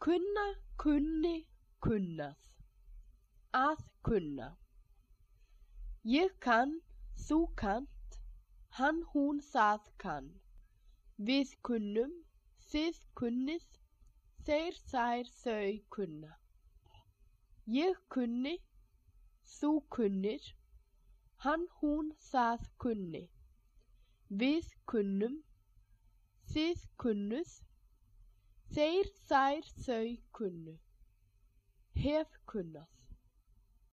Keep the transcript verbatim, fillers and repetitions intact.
Kunna, kunni, kunnað. Að kunna. Ég kann, þú kannt, hann, hún, það kann. Við kunnum, þið kunnið, þeir, þær, þau kunna. Ég kunni, þú kunnir, hann, hún, það kunni. Við kunnum, þið kunnuð, þeir, þær, þau kunnu. Hef kunnað.